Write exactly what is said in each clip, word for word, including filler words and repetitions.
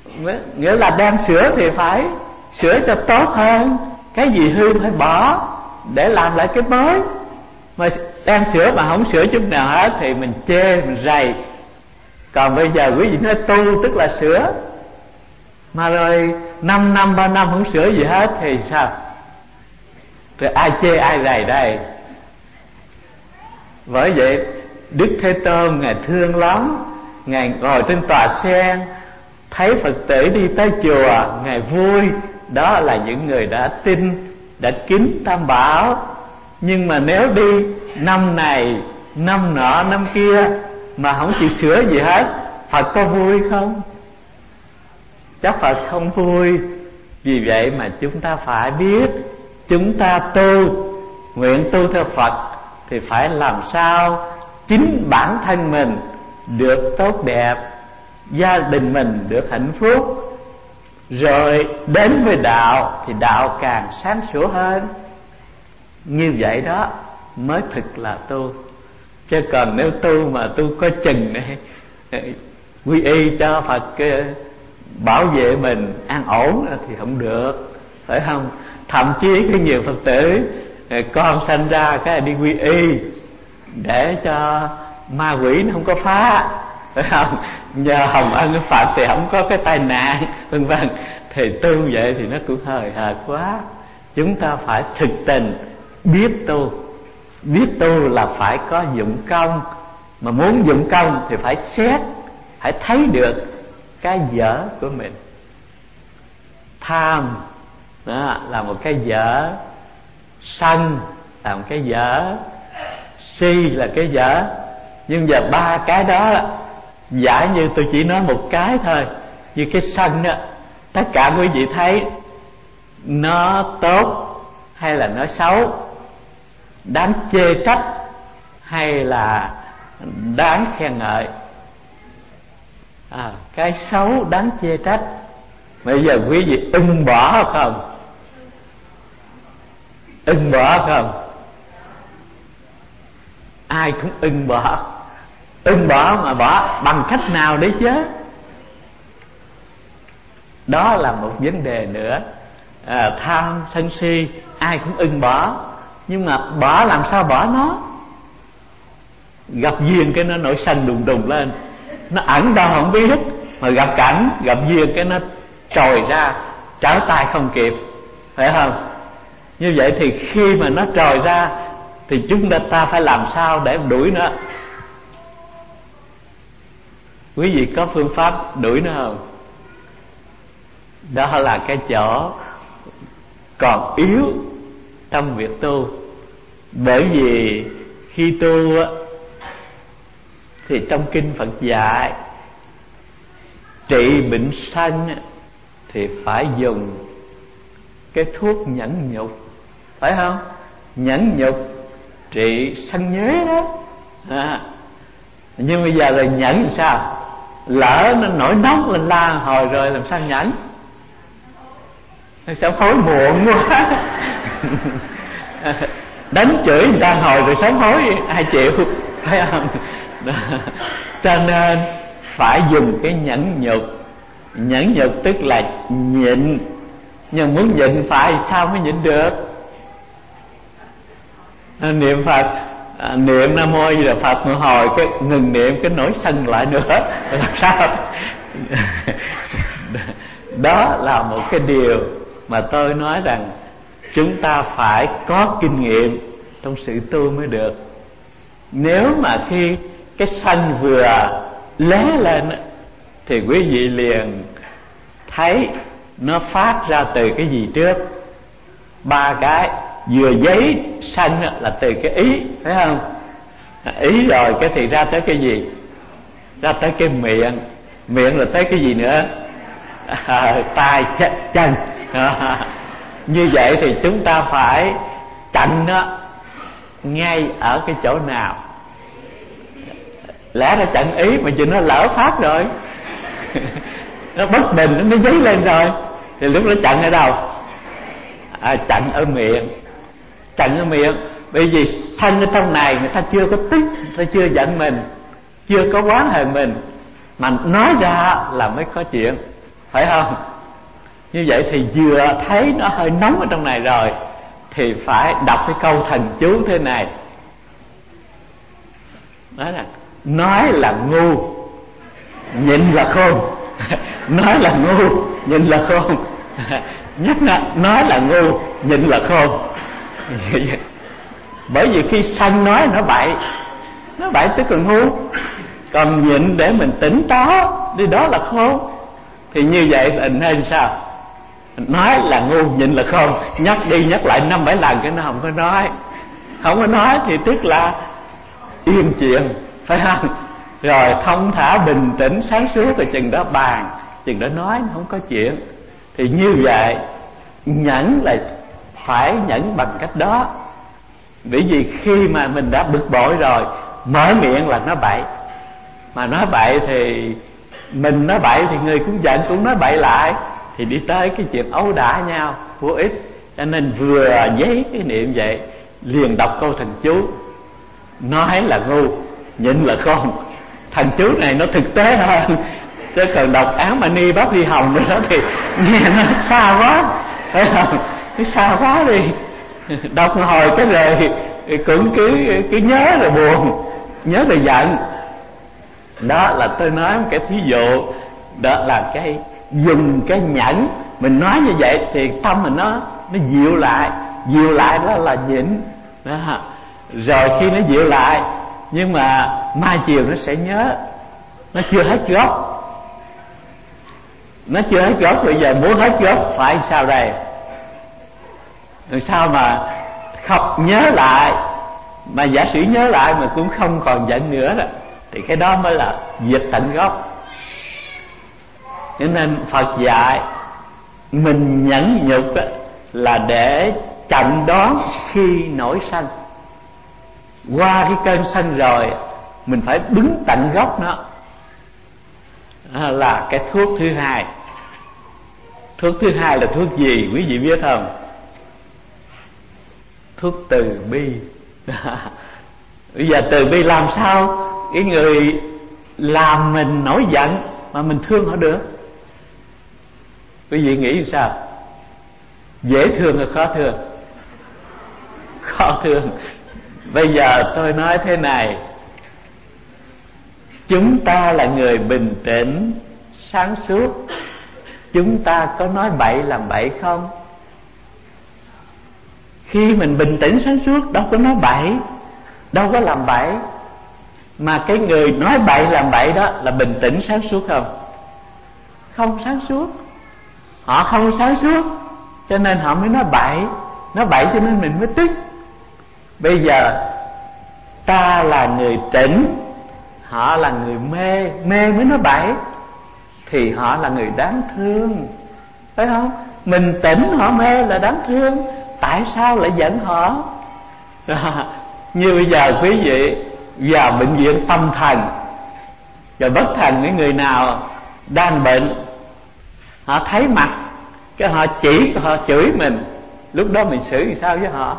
Nghĩa là đem sửa thì phải sửa cho tốt hơn, cái gì hư phải bỏ để làm lại cái mới. Mà đem sửa mà không sửa chút nào hết thì mình chê, mình rầy. Còn bây giờ quý vị nói tu tức là sửa, mà rồi năm năm ba năm không sửa gì hết thì sao? Rồi ai chê ai rầy đây? Bởi vậy Đức Thế Tôn Ngài thương lắm. Ngài ngồi trên tòa sen, thấy Phật tử đi tới chùa, Ngài vui. Đó là những người đã tin, đã kính Tam Bảo. Nhưng mà nếu đi năm này, năm nọ, năm kia mà không chịu sửa gì hết, Phật có vui không? Chắc Phật không vui. Vì vậy mà chúng ta phải biết, chúng ta tu, nguyện tu theo Phật thì phải làm sao chính bản thân mình được tốt đẹp, gia đình mình được hạnh phúc, rồi đến với đạo thì đạo càng sáng sủa hơn. Như vậy đó mới thực là tu. Chứ còn nếu tu mà tu có chừng này, quy y cho Phật bảo vệ mình an ổn thì không được, phải không? Thậm chí có nhiều Phật tử con sanh ra cái đi quy y để cho ma quỷ nó không có phá, phải không? Nhờ hồng ân của Phật thì không có cái tai nạn, vân vân. Thì tu vậy thì nó cũng hời hợt quá. Chúng ta phải thực tình biết tu. Biết tu là phải có dụng công. Mà muốn dụng công thì phải xét, phải thấy được cái dở của mình. Tham đó là một cái dở, sân là một cái dở, si là cái dở. Nhưng giờ ba cái đó giả như tôi chỉ nói một cái thôi. Như cái sân đó, tất cả quý vị thấy nó tốt hay là nó xấu, đáng chê trách hay là đáng khen ngợi? À, cái xấu đáng chê trách. Bây giờ quý vị ưng bỏ không? Ưng bỏ không? Ai cũng ưng bỏ. Ưng bỏ mà bỏ bằng cách nào đấy chứ? Đó là một vấn đề nữa. à, Tham, sân si ai cũng ưng bỏ. Nhưng mà bỏ làm sao bỏ nó? Gặp duyên cái nó nổi sân đùng đùng lên, nó ẩn đâu không biết, mà gặp cảnh, gặp duyên cái nó trồi ra, trở tay không kịp, phải không? Như vậy thì khi mà nó trồi ra thì chúng ta phải làm sao để đuổi nó? Quý vị có phương pháp đuổi nó không? Đó là cái chỗ còn yếu trong việc tu. Bởi vì khi tu thì trong kinh Phật dạy trị bệnh sân thì phải dùng cái thuốc nhẫn nhục, phải không? Nhẫn nhục trị sân nhuế đó. à. Nhưng bây giờ là nhẫn làm sao? Lỡ nó nổi nóng lên la hồi rồi làm sao nhẫn? Nó sẽ hối muộn quá. Đánh chửi người ta hồi rồi sớm hối ai chịu, phải không? Đó. Cho nên phải dùng cái nhẫn nhục. Nhẫn nhục tức là nhịn. Nhưng muốn nhịn phải sao mới nhịn được? Niệm Phật, à, niệm Nam Mô Di Đà Phật một hồi cái ngừng niệm cái nổi sân lại nữa, làm sao? Đó là một cái điều mà tôi nói rằng chúng ta phải có kinh nghiệm trong sự tu mới được. Nếu mà khi cái sân vừa lé lên thì quý vị liền thấy nó phát ra từ cái gì trước? Ba cái. Vừa giấy sân là từ cái ý, phải không? Ý rồi cái thì ra tới cái gì? Ra tới cái miệng. Miệng là tới cái gì nữa? À, tai, chân. À, như vậy thì chúng ta phải chặn nó ngay ở cái chỗ nào? Lẽ ra chặn ý mà chuyện nó lỡ phát rồi. Nó bất bình, nó dấy lên rồi thì lúc đó chặn ở đâu? À, chặn ở miệng. Chặn ở miệng. Bởi vì thân ở trong này người ta chưa có tức, người ta chưa giận mình, chưa có oán hờn mình, mà nói ra là mới có chuyện. phải không? Như vậy thì vừa thấy nó hơi nóng ở trong này rồi thì phải đọc cái câu thần chú thế này. Đó là nói là ngu, nhịn là khôn. Nói là ngu, nhịn là khôn. Nhắc là nói là ngu, nhịn là khôn. Bởi vì khi sân nói nó bậy, nó bậy tức là ngu. Còn nhịn để mình tỉnh táo đi, đó là khôn. Thì như vậy là nên sao? Nói là ngu, nhịn là khôn. Nhắc đi nhắc lại năm bảy lần cái nó không có nói. Không có nói thì tức là yên chuyện, phải không? Rồi thông thả bình tĩnh sáng suốt rồi chừng đó bàn, chừng đó nói, không có chuyện. Thì như vậy nhẫn là phải nhẫn bằng cách đó. Bởi vì khi mà mình đã bực bội rồi, mở miệng là nói bậy. Mà nói bậy thì mình nói bậy thì người cũng giận cũng nói bậy lại, thì đi tới cái chuyện ấu đả nhau vô ích. Cho nên vừa giấy cái niệm vậy, liền đọc câu thần chú. Nói là ngu, nhịn là khôn. Thần chú này nó thực tế hơn, chứ còn đọc Án Mani Bát Đi Hồng nữa đó thì nghe nó xa quá, phải không? Nó xa quá đi. Đọc hồi cái rồi cũng cứ cứ nhớ rồi buồn, nhớ rồi giận. Đó là tôi nói một cái thí dụ. Đó là cái dùng cái nhẫn. Mình nói như vậy thì tâm mình nó nó dịu lại. Dịu lại đó là nhịn đó. Rồi khi nó dịu lại, nhưng mà mai chiều nó sẽ nhớ. Nó chưa hết gốc. Nó chưa hết gốc. Bây giờ muốn hết gốc phải sao đây? Rồi sao mà không nhớ lại, mà giả sử nhớ lại mà cũng không còn giận nữa đó, thì cái đó mới là diệt tận gốc. Cho nên Phật dạy mình nhẫn nhục là để chặn đón khi nổi sân. Qua cái cơn sân rồi mình phải đứng tận gốc nó. Đó là cái thuốc thứ hai. Thuốc thứ hai là thuốc gì quý vị biết không? Thuốc từ bi. Bây giờ từ bi làm sao cái người làm mình nổi giận mà mình thương họ được? Quý vị nghĩ sao? Dễ thương hay khó thương? Khó thương. Bây giờ tôi nói thế này, chúng ta là người bình tĩnh, sáng suốt, chúng ta có nói bậy làm bậy không? Khi mình bình tĩnh sáng suốt đâu có nói bậy, đâu có làm bậy. Mà cái người nói bậy làm bậy đó là bình tĩnh sáng suốt không? Không sáng suốt. Họ không sáng suốt cho nên họ mới nói bậy. Nói bậy cho nên mình mới tức. Bây giờ ta là người tỉnh, họ là người mê. Mê mới nói bậy, thì họ là người đáng thương, phải không? Mình tỉnh họ mê là đáng thương. Tại sao lại giận họ? Như bây giờ quý vị vào bệnh viện tâm thần, rồi bất thần những người nào đang bệnh, họ thấy mặt cái họ chỉ, họ chửi mình, lúc đó mình xử làm sao với họ?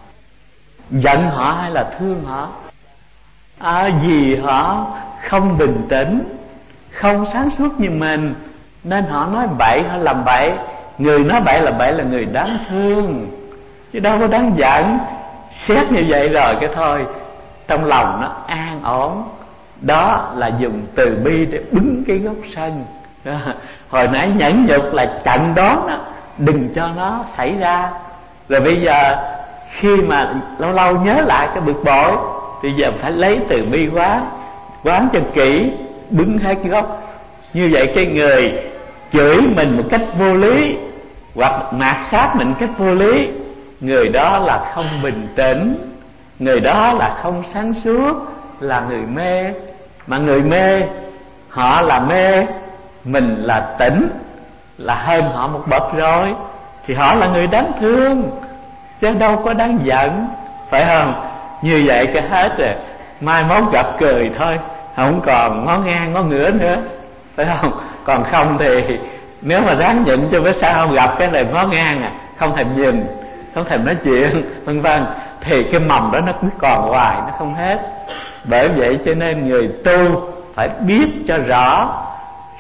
Giận họ hay là thương họ? À, vì họ không bình tĩnh, không sáng suốt như mình, nên họ nói bậy, họ làm bậy. Người nói bậy là bậy là người đáng thương, chứ đâu có đáng giận. Xét như vậy rồi cái thôi, trong lòng nó an ổn. Đó là dùng từ bi để bứng cái gốc sân. Hồi nãy nhẫn nhục là chặn đón đó, đừng cho nó xảy ra. Rồi bây giờ khi mà lâu lâu nhớ lại cái bực bội, thì giờ phải lấy từ bi quán, quán cho kỹ, bứng hết gốc. Như vậy cái người chửi mình một cách vô lý, hoặc mạt sát mình cách vô lý, người đó là không bình tĩnh, người đó là không sáng suốt, là người mê. Mà người mê, họ là mê, mình là tỉnh, là hơn họ một bậc rồi, thì họ là người đáng thương, chứ đâu có đáng giận, phải không? Như vậy cái hết rồi, mai mốt gặp cười thôi, không còn ngó ngang ngó ngửa nữa, phải không? Còn không thì nếu mà ráng nhịn cho bữa sau không gặp cái này ngó ngang à, không thèm nhìn, không thèm nói chuyện, vân vân, thì cái mầm đó nó cứ còn hoài, nó không hết. Bởi vậy cho nên người tu phải biết cho rõ,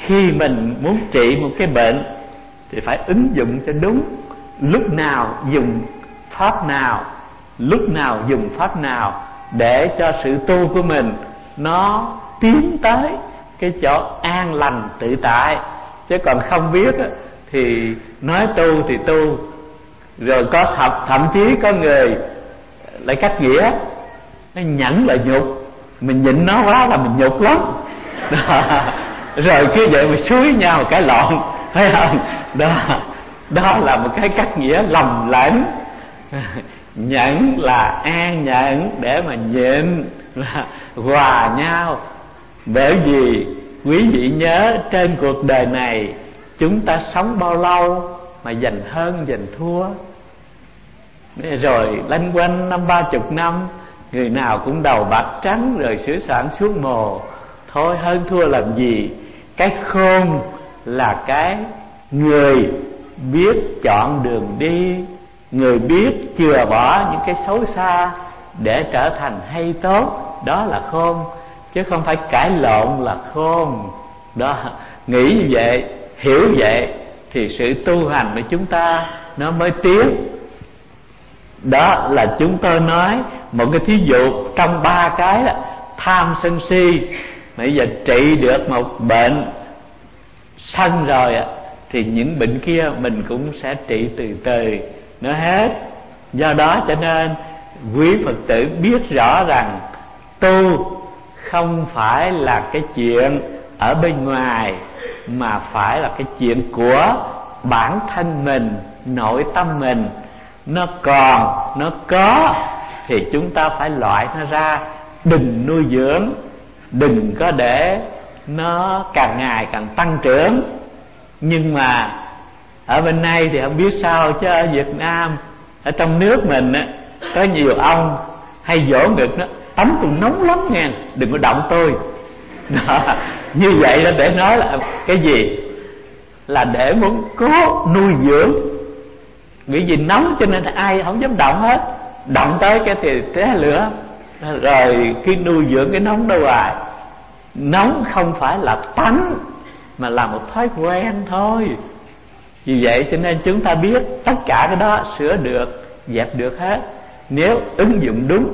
khi mình muốn trị một cái bệnh thì phải ứng dụng cho đúng, lúc nào dùng pháp nào, lúc nào dùng pháp nào, để cho sự tu của mình nó tiến tới cái chỗ an lành tự tại. Chứ còn không biết á, thì nói tu thì tu, rồi có thậm, thậm chí có người lại cách nghĩa, nó nhẫn là nhục, mình nhịn nó quá là mình nhục lắm đó. Rồi cứ vậy mà xúi nhau cái lộn, thấy không? Đó, đó là một cái cách nghĩa lầm lẫn. Nhẫn là an nhẫn, để mà nhịn là hòa nhau. Bởi vì quý vị nhớ, trên cuộc đời này chúng ta sống bao lâu mà giành hơn giành thua. Rồi lanh quanh năm ba chục năm, người nào cũng đầu bạc trắng, rồi sửa soạn suốt mồ. Thôi hơn thua làm gì. Cái khôn là cái người biết chọn đường đi, người biết chừa bỏ những cái xấu xa để trở thành hay tốt. Đó là khôn, chứ không phải cãi lộn là khôn. Đó, nghĩ như vậy, hiểu vậy thì sự tu hành của chúng ta nó mới tiến. Đó là chúng tôi nói một cái thí dụ trong ba cái đó. Tham sân si, bây giờ trị được một bệnh sân rồi thì những bệnh kia mình cũng sẽ trị từ từ nó hết. Do đó cho nên quý Phật tử biết rõ rằng tu không phải là cái chuyện ở bên ngoài, mà phải là cái chuyện của bản thân mình, nội tâm mình. Nó còn, nó có thì chúng ta phải loại nó ra, đừng nuôi dưỡng, đừng có để nó càng ngày càng tăng trưởng. Nhưng mà ở bên này thì không biết sao, chứ ở Việt Nam, ở trong nước mình á, có nhiều ông hay dỗ ngực nó: tắm tôi nóng lắm nha, đừng có động tôi. Đó, như vậy là để nói là cái gì? Là để muốn cố nuôi dưỡng. Vì vì nóng cho nên ai không dám động hết. Động tới cái thì té lửa. Rồi khi nuôi dưỡng cái nóng đâu hoài. Nóng không phải là tánh, mà là một thói quen thôi. Vì vậy cho nên chúng ta biết tất cả cái đó sửa được, dẹp được hết, nếu ứng dụng đúng.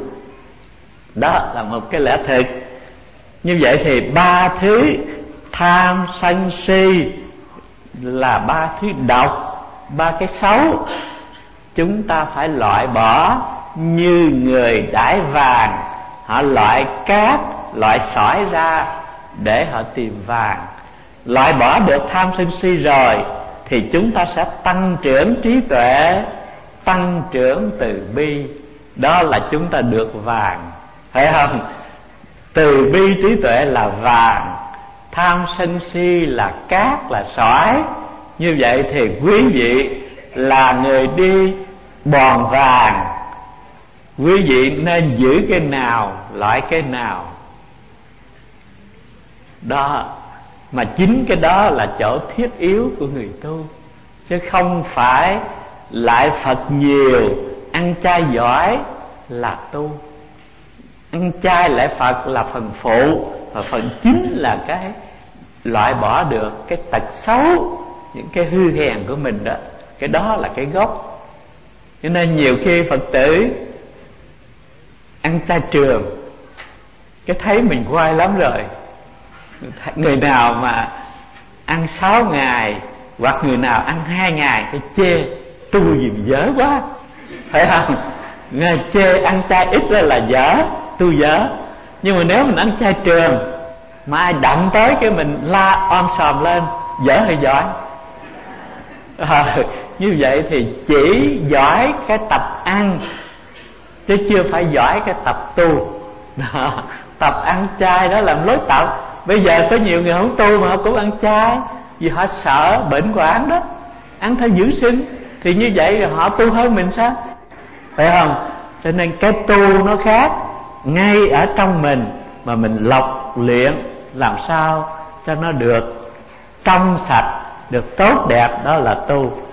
Đó là một cái lẽ thực. Như vậy thì ba thứ tham sân si là ba thứ độc, ba cái xấu. Chúng ta phải loại bỏ như người đãi vàng, họ loại cát, loại sỏi ra để họ tìm vàng. Loại bỏ được tham sân si rồi thì chúng ta sẽ tăng trưởng trí tuệ, tăng trưởng từ bi. Đó là chúng ta được vàng, phải không? Từ bi trí tuệ là vàng, tham sân si là cát, là sỏi. Như vậy thì quý vị là người đi bòn vàng, quý vị nên giữ cái nào, loại cái nào. Đó, mà chính cái đó là chỗ thiết yếu của người tu, chứ không phải lại Phật nhiều, ăn chay giỏi là tu. Ăn chay lại Phật là phần phụ, và phần chính là cái loại bỏ được cái tật xấu, những cái hư hèn của mình đó. Cái đó là cái gốc. Cho nên nhiều khi Phật tử ăn chay trường, cái thấy mình quay lắm rồi. Người nào mà ăn sáu ngày, hoặc người nào ăn hai ngày, cái chê tu gì mà dở quá, phải không? Nghe chê ăn chay ít ra là dở, tu dở. Nhưng mà nếu mình ăn chay trường mà ai động tới cái mình la om sòm lên, dở hay giỏi? À, như vậy thì chỉ giỏi cái tập ăn, chứ chưa phải giỏi cái tập tu. Đó, tập ăn chay đó làm lối tập. Bây giờ có nhiều người không tu mà họ cũng ăn chay, vì họ sợ bệnh quản đó, ăn theo dưỡng sinh. Thì như vậy rồi họ tu hơn mình sao? Phải không? Cho nên cái tu nó khác, ngay ở trong mình mà mình lọc luyện làm sao cho nó được trong sạch, được tốt đẹp, đó là tu.